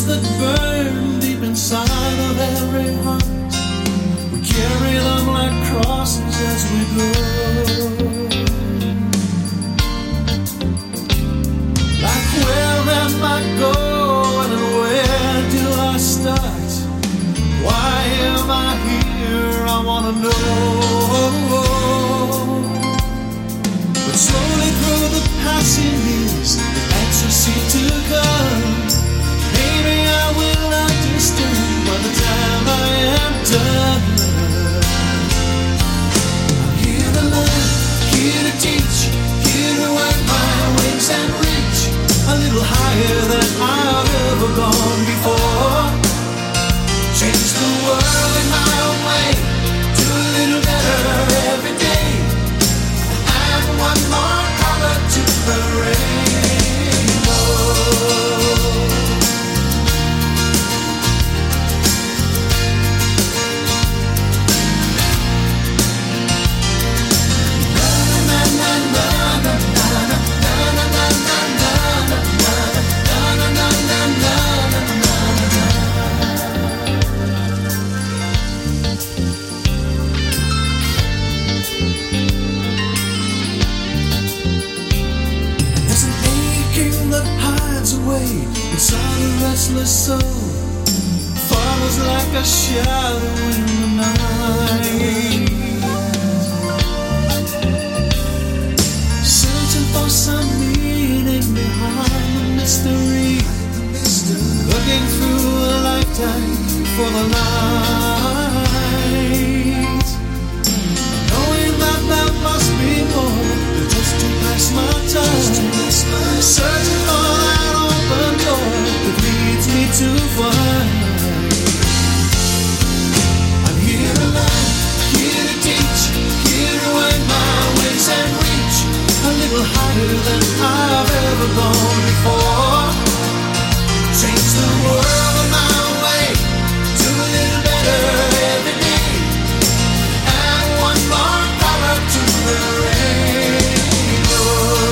that burn deep inside of every heart. We carry them like crosses as we go. Like where am I going and where do I start? Why am I here? I wanna know. But slowly through the passing years, the answers seem to come. Maybe I will understand by the time I am done. I'm here to learn, here to teach, here to work my wings and reach a little higher than I've ever gone before. Change the world in my own way, do a little better every day, and add one more color to the rainbow. Inside a restless soul, follows like a shadow in the night, searching for some meaning behind the mystery, looking through a lifetime for the light, knowing that there must be more than just to pass my time, searching for that open door that leads me to find. I'm here to learn, here to teach, here to earn my wings and reach a little higher than I've ever gone before. Change the world in my own way, do a little better every day, add one more color to the rainbow.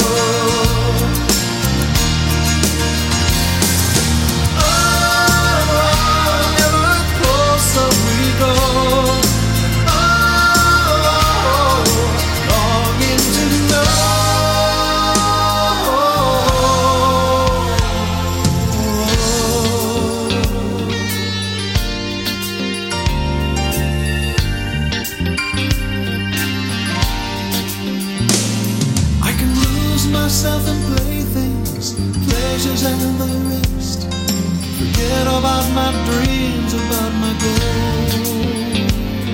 Myself and playthings, pleasures and the rest. Forget about my dreams, about my goals.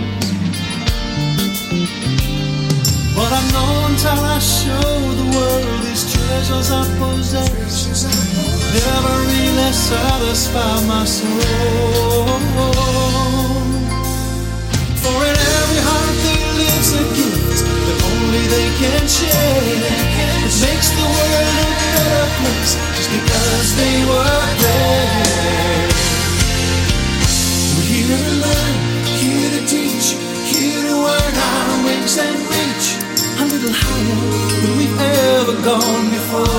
But I know until I show the world these treasures I possess, never really satisfy my soul. For in every heart there lives a gift that only they can share. It makes the world a better place just because they were there. We're here to learn, here to teach, here to earn our wings and reach a little higher than we've ever gone before.